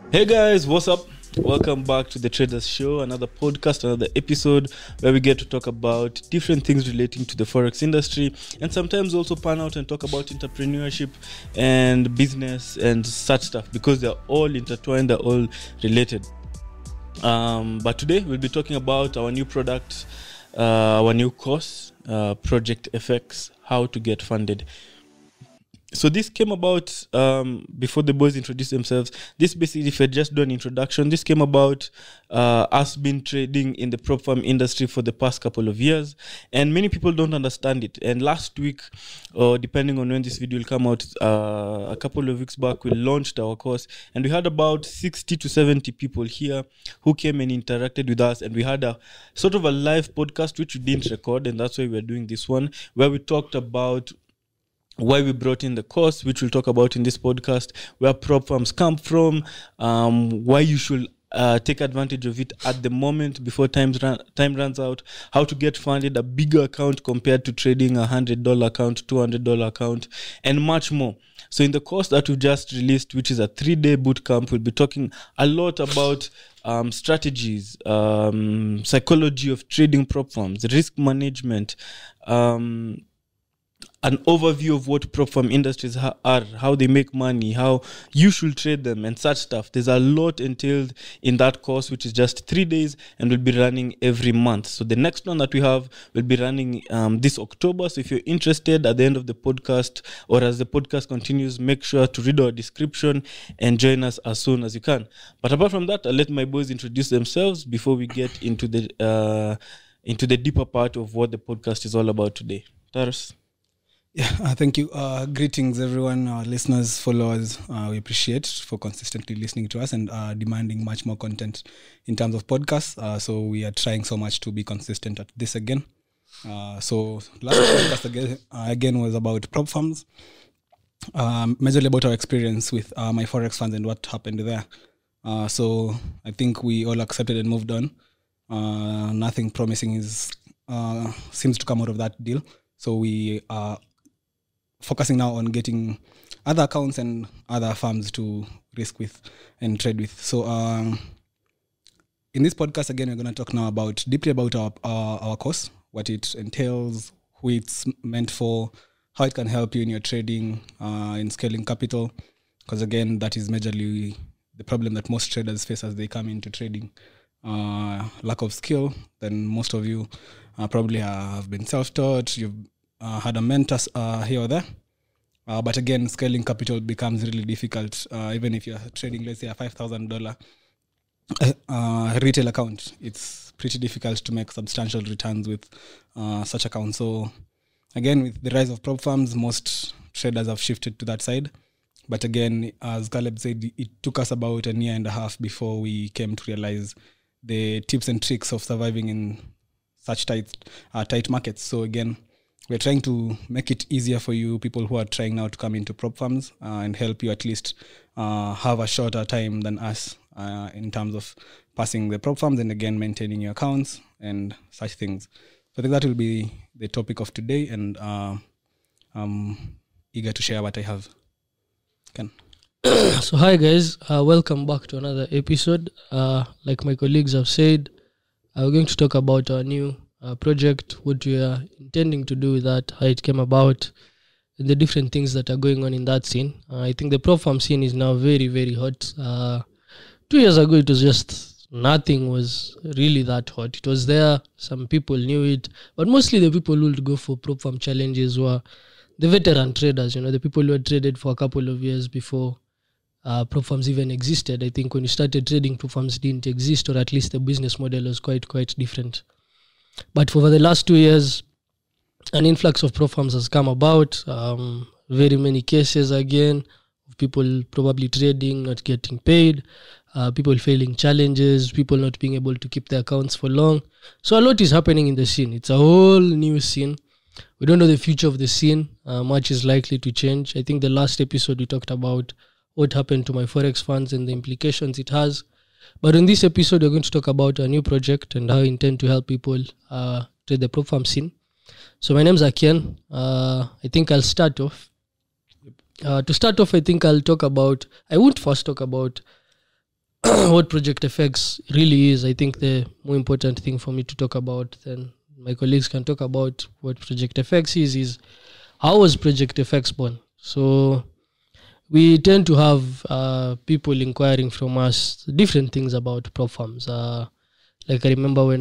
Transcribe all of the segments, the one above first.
Hey guys, what's up? Welcome back to the Traders Show, another podcast, another episode where we get to talk about different things relating to the forex industry and sometimes also pan out and talk about entrepreneurship and business and such stuff because they're all intertwined, they're all related. But today we'll be talking about our new product, our new course, Project FX, how to get funded. So this came about before the boys introduced themselves. This basically, if I just do an introduction, this came about us been trading in the prop firm industry for the past couple of years, and many people don't understand it. And last week, or depending on when this video will come out, a couple of weeks back, we launched our course, and we had about 60 to 70 people here who came and interacted with us, and we had a sort of a live podcast which we didn't record, and that's why we're doing this one, where we talked about why we brought in the course, which we'll talk about in this podcast, where prop firms come from, why you should take advantage of it at the moment before time runs out, how to get funded, a bigger account compared to trading a $100 account, $200 account, and much more. So in the course that we just released, which is a 3-day bootcamp, we'll be talking a lot about strategies, psychology of trading prop firms, risk management, an overview of what prop firm industries are, how they make money, how you should trade them, and such stuff. There's a lot entailed in that course, which is just 3 days and will be running every month. So the next one that we have will be running this October. So if you're interested at the end of the podcast or as the podcast continues, make sure to read our description and join us as soon as you can. But apart from that, I'll let my boys introduce themselves before we get into the deeper part of what the podcast is all about today. Taras. Yeah, thank you. Greetings, everyone, our listeners, followers. We appreciate for consistently listening to us and demanding much more content in terms of podcasts. So we are trying so much to be consistent at this again. So last podcast again was about prop firms, majorly about our experience with my forex funds and what happened there. So I think we all accepted and moved on. Nothing promising seems to come out of that deal. So we are focusing now on getting other accounts and other firms to risk with and trade with. So in this podcast, again, we're going to talk now deeply about our course, what it entails, who it's meant for, how it can help you in your trading, in scaling capital. Because again, that is majorly the problem that most traders face as they come into trading. Lack of skill. Then most of you probably have been self-taught. You've had a mentor here or there. But again, scaling capital becomes really difficult. Even if you're trading, let's say, a $5,000 retail account, it's pretty difficult to make substantial returns with such accounts. So again, with the rise of prop firms, most traders have shifted to that side. But again, as Caleb said, it took us about a year and a half before we came to realize the tips and tricks of surviving in such tight markets. So again, we're trying to make it easier for you people who are trying now to come into prop firms and help you at least have a shorter time than us in terms of passing the prop firms and again maintaining your accounts and such things. So I think that will be the topic of today, and I'm eager to share what I have. Ken. So hi guys, welcome back to another episode. Like my colleagues have said, we're going to talk about our new project, what we are intending to do with that, how it came about, and the different things that are going on in that scene. I think the prop firm scene is now very, very hot. 2 years ago, it was just nothing was really that hot. It was there, some people knew it, but mostly the people who would go for prop firm challenges were the veteran traders, the people who had traded for a couple of years before prop firms even existed. I think when you started trading, prop firms didn't exist, or at least the business model was quite different. But for the last 2 years, an influx of prop firms has come about. Very many cases again of people probably trading, not getting paid, people failing challenges, people not being able to keep their accounts for long. So a lot is happening in the scene. It's a whole new scene. We don't know the future of the scene. Much is likely to change. I think the last episode we talked about what happened to my forex funds and the implications it has. But in this episode, we're going to talk about a new project and how I intend to help people trade the prop firm scene. So my name's Akian. I think I'll start off. To start off, I think I won't first talk about what Project FX really is, I think the more important thing for me to talk about, then my colleagues can talk about what Project FX is how was Project FX born? So we tend to have people inquiring from us different things about prop firms. Like I remember when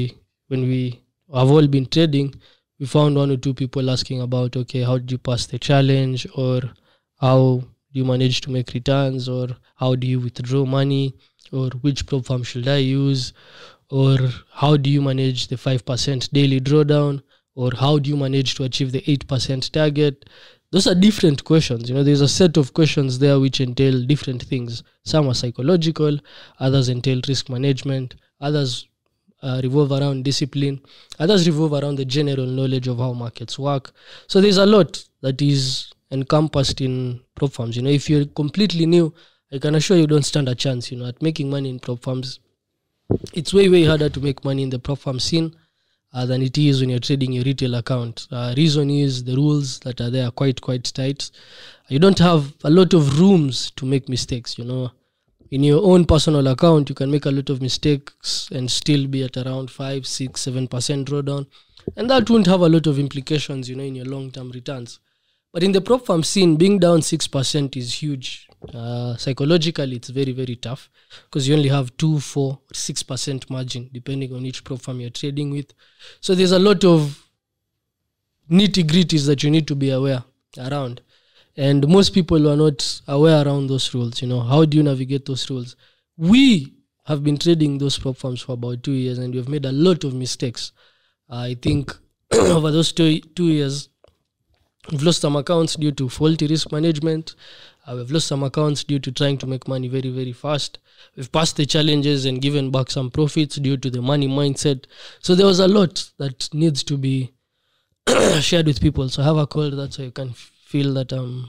we have all been trading, we found one or two people asking about, okay, how did you pass the challenge, or how do you manage to make returns, or how do you withdraw money, or which prop firm should I use, or how do you manage the 5% daily drawdown, or how do you manage to achieve the 8% target? Those are different questions. There's a set of questions there which entail different things. Some are psychological, others entail risk management, others revolve around discipline, others revolve around the general knowledge of how markets work. So there's a lot that is encompassed in prop firms. If you're completely new, I can assure you don't stand a chance, at making money in prop firms. It's way, way harder to make money in the prop firm scene than it is when you're trading your retail account. Reason is the rules that are there are quite tight. You don't have a lot of rooms to make mistakes, In your own personal account, you can make a lot of mistakes and still be at around 5, 6, 7% drawdown. And that won't have a lot of implications, in your long-term returns. But in the prop firm scene, being down 6% is huge. Psychologically, it's very, very tough because you only have 2, 4, 6% margin depending on each prop firm you're trading with. So there's a lot of nitty-gritties that you need to be aware around. And most people are not aware around those rules. How do you navigate those rules? We have been trading those prop firms for about 2 years and we've made a lot of mistakes. I think over those 2 years, we've lost some accounts due to faulty risk management. We've lost some accounts due to trying to make money very, very fast. We've passed the challenges and given back some profits due to the money mindset. So there was a lot that needs to be shared with people. So I have a call that so you can feel that I'm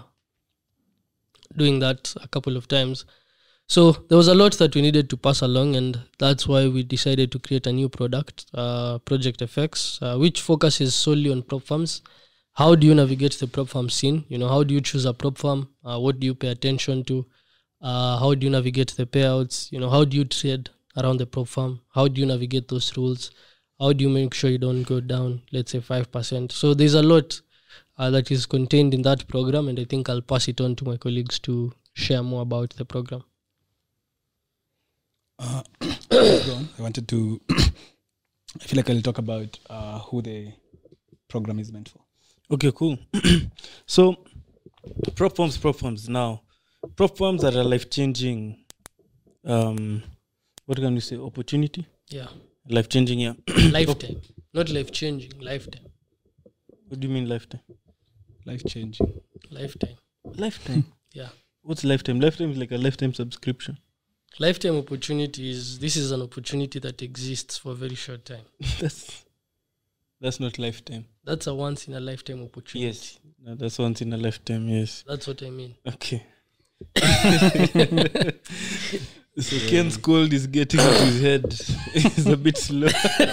doing that a couple of times. So there was a lot that we needed to pass along, and that's why we decided to create a new product, Project FX, which focuses solely on prop firms. How do you navigate the prop firm scene? How do you choose a prop firm? What do you pay attention to? How do you navigate the payouts? How do you trade around the prop firm? How do you navigate those rules? How do you make sure you don't go down, let's say 5%? So there's a lot that is contained in that program, and I think I'll pass it on to my colleagues to share more about the program. I wanted to, I feel like I'll talk about who the program is meant for. Okay, cool. So, prop firms now. Prop firms are a life-changing, what can we say, opportunity? Yeah. Life-changing, yeah. Lifetime. Not life-changing, lifetime. What do you mean lifetime? Life-changing. Lifetime? Yeah. What's lifetime? Lifetime is like a lifetime subscription. Lifetime opportunity this is an opportunity that exists for a very short time. That's not lifetime. That's a once in a lifetime opportunity. Yes. No, that's once in a lifetime, yes. That's what I mean. Okay. So Ken's cold is getting up his head. It's a bit slow.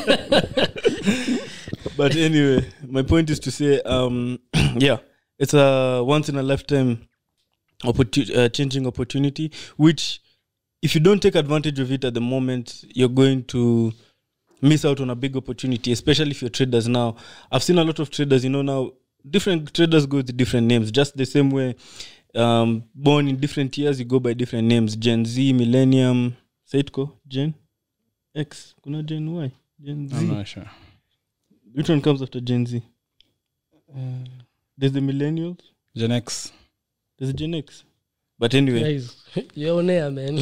But anyway, my point is to say, yeah, it's a once in a lifetime changing opportunity, which if you don't take advantage of it at the moment, you're going to miss out on a big opportunity, especially if you're traders now. I've seen a lot of traders, now different traders go with different names, just the same way born in different years, you go by different names. Gen Z, Millennium, Saitko, Gen X, kuna Gen Y, Gen Z. I'm not sure. Which one comes after Gen Z? There's the Millennials. Gen X. There's Gen X. But anyway. Guys, you're on air, man.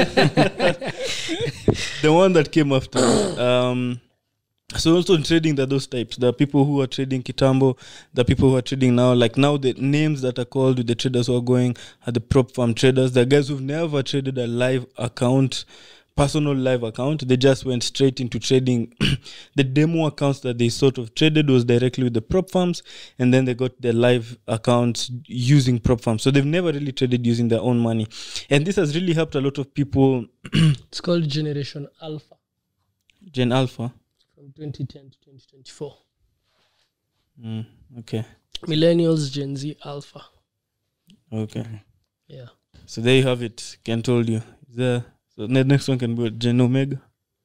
The one that came after. So also in trading, there are those types. There are people who are trading Kitambo. There are people who are trading now. Like now, the names that are called with the traders who are going are the prop firm traders. The guys who've never traded a live account, personal live account. They just went straight into trading. The demo accounts that they sort of traded was directly with the prop firms, and then they got their live accounts using prop firms. So they've never really traded using their own money. And this has really helped a lot of people. It's called Generation Alpha. Gen Alpha. From 2010 to 2024. Okay. Millennials, Gen Z, Alpha. Okay. Yeah. So there you have it. Ken told you. So the next one can be Gen Omega.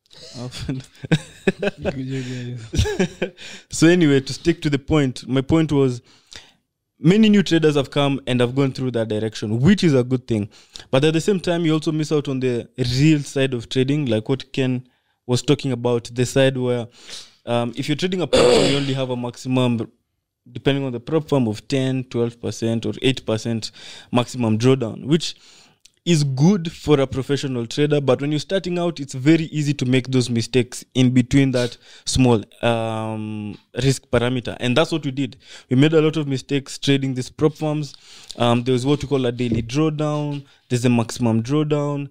So anyway, to stick to the point, my point was many new traders have come and have gone through that direction, which is a good thing. But at the same time, you also miss out on the real side of trading, like what Ken was talking about, the side where if you're trading a prop firm, you only have a maximum, depending on the prop firm, of 10, 12% or 8% maximum drawdown, which is good for a professional trader. But when you're starting out, it's very easy to make those mistakes in between that small risk parameter. And that's what we did. We made a lot of mistakes trading these prop firms. There was what we call a daily drawdown. There's a maximum drawdown.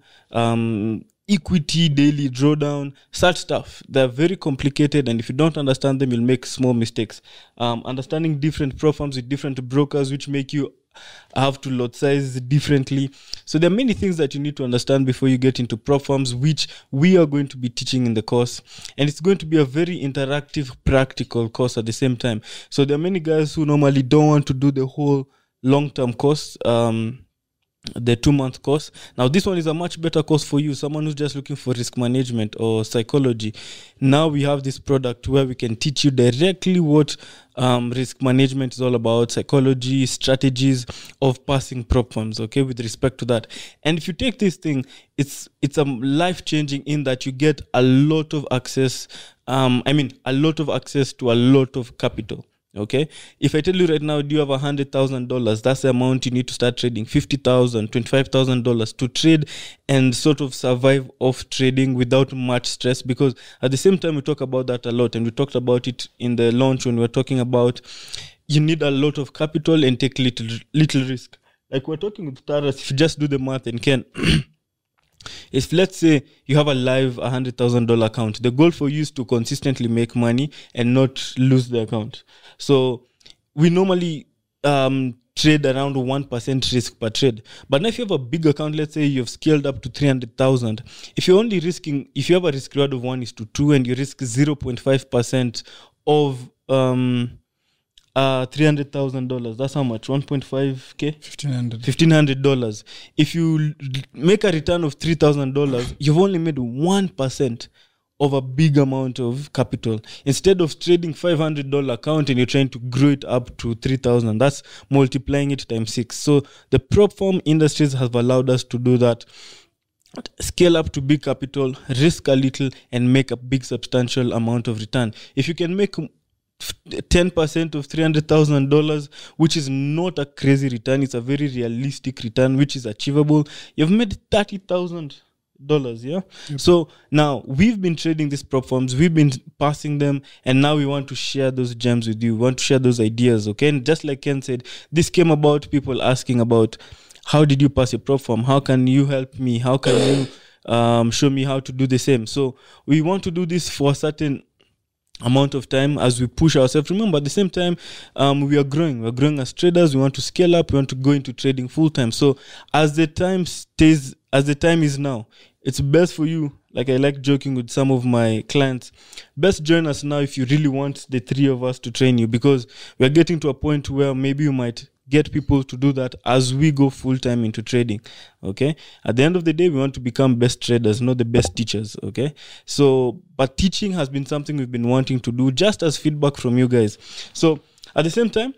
Equity daily drawdown, such stuff. They're very complicated, and if you don't understand them, you'll make small mistakes. Understanding different prop firms with different brokers, which make you have to lot size differently. So there are many things that you need to understand before you get into prop firms, which we are going to be teaching in the course, and it's going to be a very interactive, practical course at the same time. So there are many guys who normally don't want to do the whole long-term course, the 2-month course. Now this one is a much better course for you, someone who's just looking for risk management or psychology. Now we have this product where we can teach you directly what risk management is all about, psychology, strategies of passing prop firms, okay, with respect to that. And if you take this thing, it's a life-changing in that you get a lot of access, a lot of access to a lot of capital. Okay, if I tell you right now, do you have $100,000? That's the amount you need to start trading. $50,000, $25,000 to trade and sort of survive off trading without much stress. Because at the same time, we talk about that a lot, and we talked about it in the launch when we were talking about you need a lot of capital and take little risk. Like we're talking with Taras, if you just do the math and can. If let's say you have a live $100,000 account, the goal for you is to consistently make money and not lose the account. So we normally trade around 1% risk per trade. But now if you have a big account, let's say you've scaled up to 300,000, if you have a risk reward of 1:2 and you risk 0.5% of $300,000, that's how much? 1.5K? $1,500. If you make a return of $3,000, you've only made 1% of a big amount of capital. Instead of trading $500 account and you're trying to grow it up to 3,000, that's multiplying it times 6. So the prop firm industries have allowed us to do that. Scale up to big capital, risk a little, and make a big substantial amount of return. If you can make 10% of $300,000, which is not a crazy return, it's a very realistic return which is achievable, you've made $30,000. Yeah. Yep. So now we've been trading these prop firms, we've been passing them, and now we want to share those gems with you. We want to share those ideas, okay? And just like Ken said, this came about people asking about how did you pass your prop firm? How can you help me? How can you show me how to do the same? So we want to do this for a certain amount of time as we push ourselves. Remember, at the same time, we are growing. We're growing as traders. We want to scale up. We want to go into trading full time. So as the time is now, it's best for you. Like I like joking with some of my clients, best join us now if you really want the three of us to train you, because we're getting to a point where maybe you might get people to do that as we go full time into trading. Okay, at the end of the day, we want to become best traders, not the best teachers. Okay, so but teaching has been something we've been wanting to do, just as feedback from you guys. So at the same time,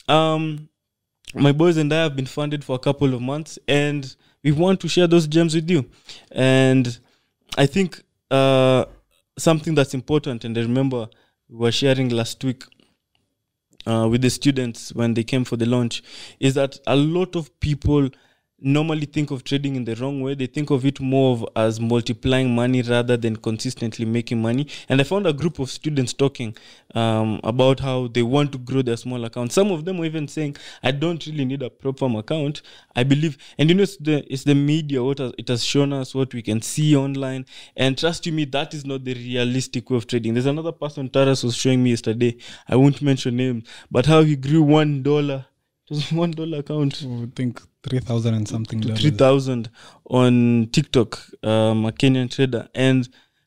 my boys and I have been funded for a couple of months, and we want to share those gems with you. And I think something that's important, and I remember we were sharing last week with the students when they came for the launch, is that a lot of people normally think of trading in the wrong way. They think of it more of as multiplying money rather than consistently making money. And I found a group of students talking about how they want to grow their small account. Some of them were even saying, I don't really need a prop firm account. I believe, and you know, it's the media, it has shown us, what we can see online. And trust you me, that is not the realistic way of trading. There's another person Taras was showing me yesterday. I won't mention names, but how he grew $1. It was $1 account. I think 3,000 and something. To 3,000 on TikTok, a Kenyan trader. And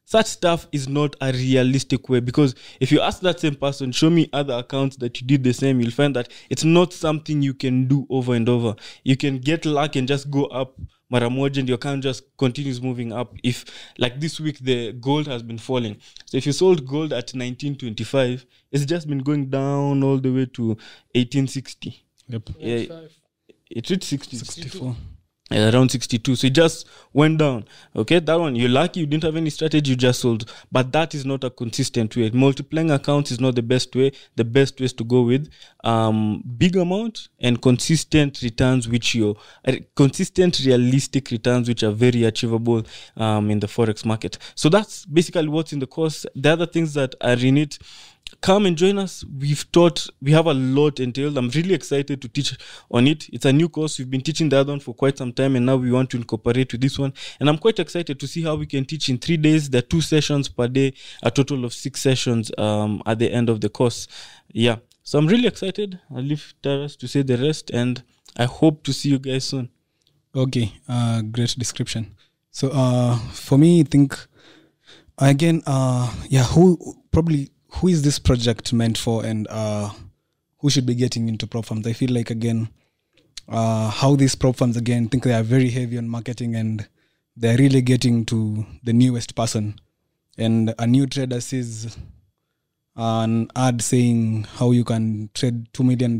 such stuff is not a realistic way, because if you ask that same person, show me other accounts that you did the same, you'll find that it's not something you can do over and over. You can get luck and just go up mara moja and your account just continues moving up. If like this week the gold has been falling, so if you sold gold at 1925, it's just been going down all the way to 1860. Yep. Yeah, it reached 64. Around 62, so it just went down. Okay, that one, you're lucky you didn't have any strategy, you just sold. But that is not a consistent way. Multiplying accounts is not the best way. The best way is to go with big amount and consistent returns, which consistent realistic returns which are very achievable in the forex market. So that's basically what's in the course. The other things that are in it, come and join us. We have a lot entailed. I'm really excited to teach on it. It's a new course. We've been teaching the other one for quite some time, and now we want to incorporate with this one. And I'm quite excited to see how we can teach in 3 days. There are 2 sessions per day, a total of 6 sessions at the end of the course. Yeah. So I'm really excited. I'll leave Taras to say the rest, and I hope to see you guys soon. Okay. Great description. So for me, I think, again, who is this project meant for, and who should be getting into prop firms? I feel like, again, how these prop firms, again, think they are very heavy on marketing, and they're really getting to the newest person. And a new trader sees an ad saying how you can trade $2 million.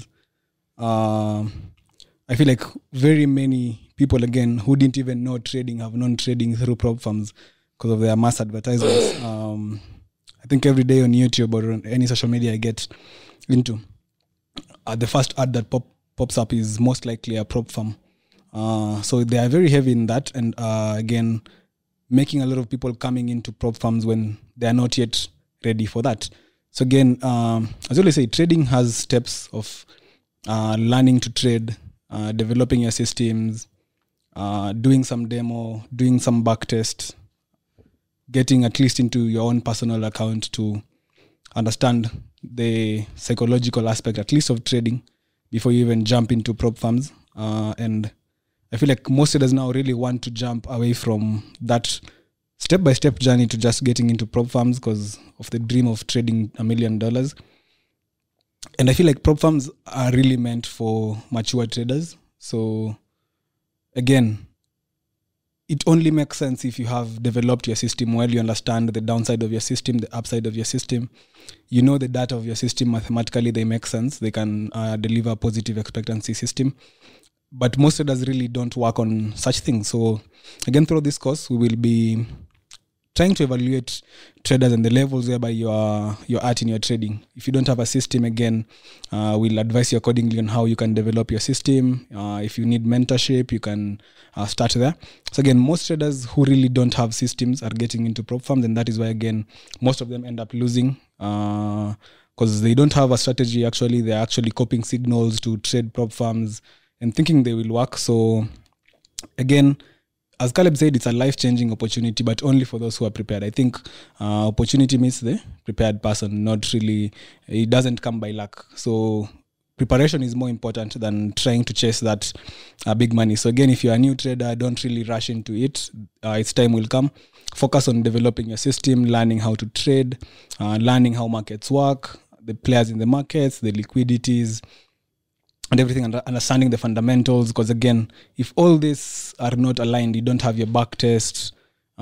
I feel like very many people, again, who didn't even know trading have known trading through prop firms because of their mass advertisements. I think every day on YouTube or on any social media I get into, the first ad that pops up is most likely a prop firm. So they are very heavy in that, and again, making a lot of people coming into prop firms when they are not yet ready for that. So again, as I always say, trading has steps of learning to trade, developing your systems, doing some demo, doing some back test, getting at least into your own personal account to understand the psychological aspect, at least of trading, before you even jump into prop firms. And I feel like most traders now really want to jump away from that step-by-step journey to just getting into prop firms because of the dream of trading $1 million. And I feel like prop firms are really meant for mature traders. So again, it only makes sense if you have developed your system well, you understand the downside of your system, the upside of your system. You know the data of your system mathematically, they make sense. They can deliver a positive expectancy system. But most traders really don't work on such things. So again, through this course, we will be trying to evaluate traders and the levels whereby you're at in your trading. If you don't have a system, again, we'll advise you accordingly on how you can develop your system. If you need mentorship, you can start there. So again, most traders who really don't have systems are getting into prop firms, and that is why, again, most of them end up losing because they don't have a strategy. Actually, they're actually copying signals to trade prop firms and thinking they will work. So again, as Caleb said, it's a life-changing opportunity, but only for those who are prepared. I think opportunity meets the prepared person, not really, it doesn't come by luck. So preparation is more important than trying to chase that big money. So again, if you're a new trader, don't really rush into it. Its time will come. Focus on developing your system, learning how to trade, learning how markets work, the players in the markets, the liquidities, and everything, understanding the fundamentals. Because again, if all these are not aligned, you don't have your back test,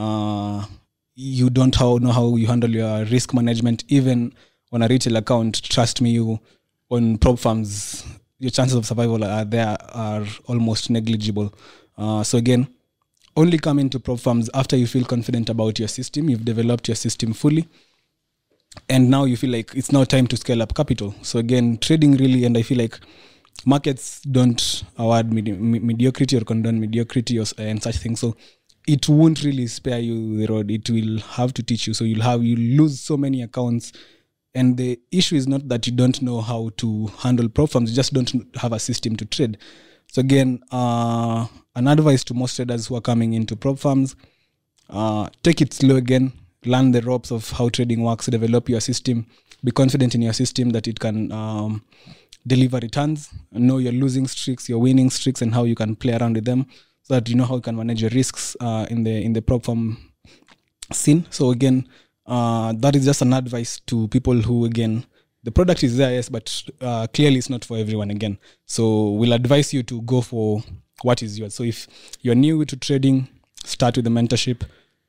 you don't know how you handle your risk management, even on a retail account. Trust me, on prop firms, your chances of survival are almost negligible. So again, only come into prop firms after you feel confident about your system, you've developed your system fully, and now you feel like it's now time to scale up capital. So again, trading really, and I feel like markets don't award mediocrity or condone mediocrity and such things. So it won't really spare you the road. It will have to teach you. So you lose so many accounts. And the issue is not that you don't know how to handle prop firms, you just don't have a system to trade. So again, an advice to most traders who are coming into prop firms, take it slow again, learn the ropes of how trading works, develop your system, be confident in your system that it can deliver returns, know your losing streaks, your winning streaks, and how you can play around with them so that you know how you can manage your risks in the prop firm scene. So again, that is just an advice to people who, again, the product is there, yes, but clearly it's not for everyone again. So we'll advise you to go for what is yours. So if you're new to trading, start with the mentorship.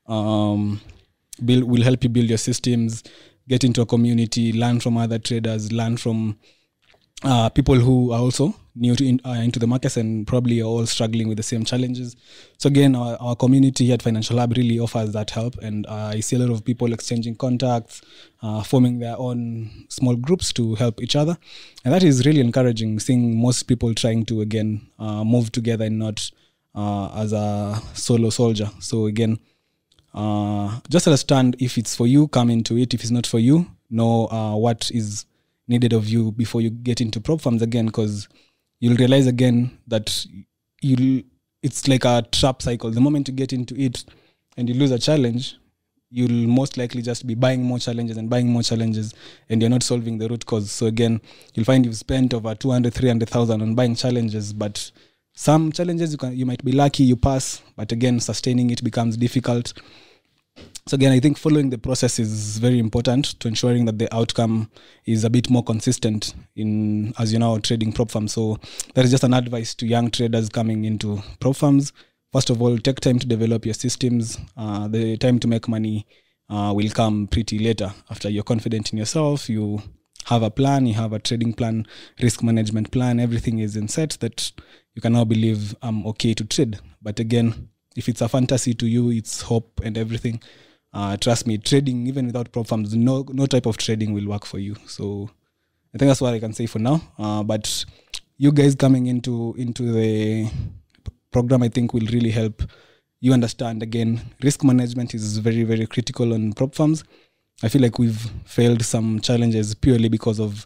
Will help you build your systems, get into a community, learn from other traders, learn from people who are also new to into the markets and probably are all struggling with the same challenges. So again, our community here at Financial Hub really offers that help, and I see a lot of people exchanging contacts, forming their own small groups to help each other, and that is really encouraging, seeing most people trying to, again, move together and not as a solo soldier. So again, just understand, if it's for you, come into it. If it's not for you, know what is needed of you before you get into prop firms again, because you'll realize again that it's like a trap cycle. The moment you get into it and you lose a challenge, you'll most likely just be buying more challenges, and you're not solving the root cause. So again, you'll find you've spent over 200,000-300,000 on buying challenges, but some challenges you might be lucky, you pass, but again, sustaining it becomes difficult. So again, I think following the process is very important to ensuring that the outcome is a bit more consistent as you know, trading prop firms. So that is just an advice to young traders coming into prop firms. First of all, take time to develop your systems. The time to make money will come pretty later. After you're confident in yourself, you have a plan, you have a trading plan, risk management plan, everything is in set that you can now believe I'm okay to trade. But again, if it's a fantasy to you, it's hope and everything. Trust me, trading, even without prop firms, no type of trading will work for you. So I think that's what I can say for now. But you guys coming into the program, I think, will really help you understand, again, risk management is very, very critical on prop firms. I feel like we've failed some challenges purely because of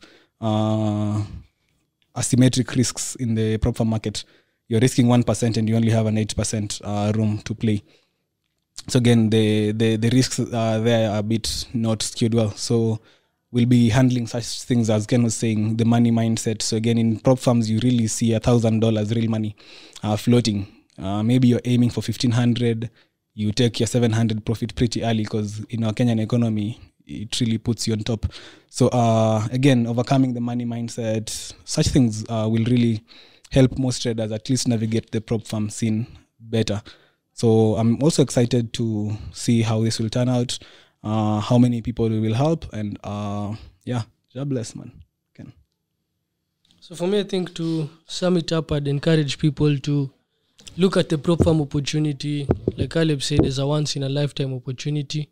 asymmetric risks in the prop firm market. You're risking 1% and you only have an 8% room to play. So again, the risks there are a bit not skewed well. So we'll be handling such things as Ken was saying, the money mindset. So again, in prop firms, you really see $1,000 real money floating. Maybe you're aiming for 1,500. You take your 700 profit pretty early, because in our Kenyan economy, it really puts you on top. So again, overcoming the money mindset, such things will really help most traders at least navigate the prop firm scene better. So I'm also excited to see how this will turn out, how many people we will help, and God bless, man. Okay. So for me, I think to sum it up, I'd encourage people to look at the prop firm opportunity. Like Caleb said, it's a once-in-a-lifetime opportunity.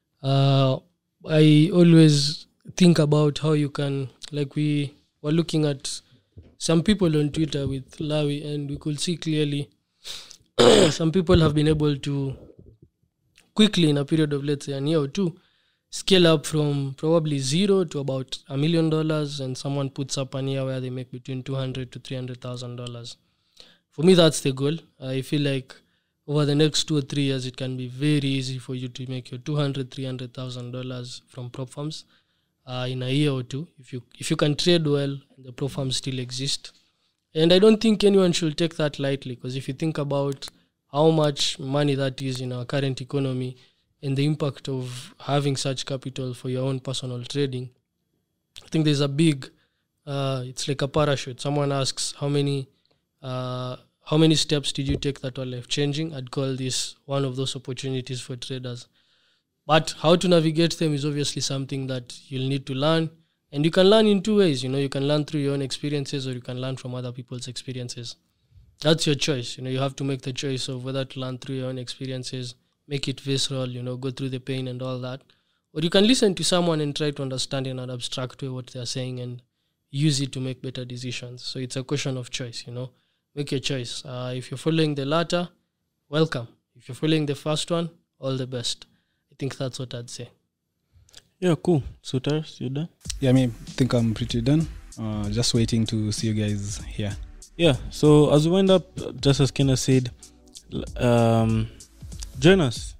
I always think about how you can, like we were looking at some people on Twitter with Lawi, and we could see clearly some people have been able to quickly, in a period of, let's say, a year or two, scale up from probably zero to about $1 million, and someone puts up a year where they make between $200,000 to $300,000. For me, that's the goal. I feel like over the next 2 or 3 years, it can be very easy for you to make your $200,000, $300,000 from prop firms in a year or two, if you can trade well and the prop firms still exist. And I don't think anyone should take that lightly, because if you think about how much money that is in our current economy and the impact of having such capital for your own personal trading, I think there's a big, it's like a parachute. Someone asks, how many steps did you take that were life-changing? I'd call this one of those opportunities for traders. But how to navigate them is obviously something that you'll need to learn. And you can learn in two ways. You can learn through your own experiences, or you can learn from other people's experiences. That's your choice. You have to make the choice of whether to learn through your own experiences, make it visceral, go through the pain and all that. Or you can listen to someone and try to understand in an abstract way what they're saying and use it to make better decisions. So it's a question of choice, Make your choice. If you're following the latter, welcome. If you're following the first one, all the best. I think that's what I'd say. Yeah, cool. So Taras, you done? Yeah, I think I'm pretty done. Just waiting to see you guys here. Yeah, so as we wind up, just as Kenna said, join us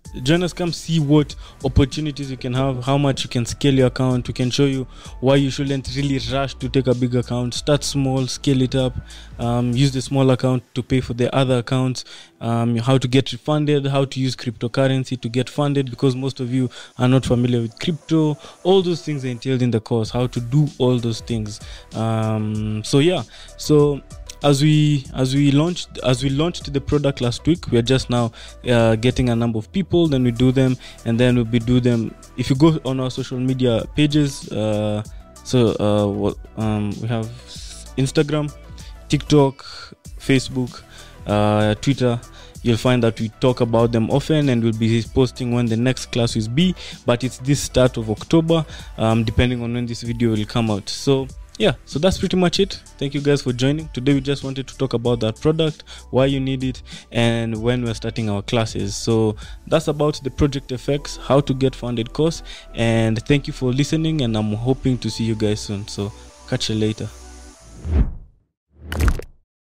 join us, come see what opportunities you can have, how much you can scale your account. We can show you why you shouldn't really rush to take a big account. Start small, scale it up, use the small account to pay for the other accounts, how to get refunded, how to use cryptocurrency to get funded, because most of you are not familiar with crypto. All those things are entailed in the course, how to do all those things. So as we launched the product last week, we are just now getting a number of people, then we do them, and then we do them. If you go on our social media pages, we have Instagram, TikTok, Facebook, Twitter, you'll find that we talk about them often, and we'll be posting when the next class will be, but it's this start of October, depending on when this video will come out. So that's pretty much it. Thank you guys for joining. Today we just wanted to talk about that product, why you need it, and when we're starting our classes. So that's about the Project FX, how to get funded course. And thank you for listening, and I'm hoping to see you guys soon. So catch you later.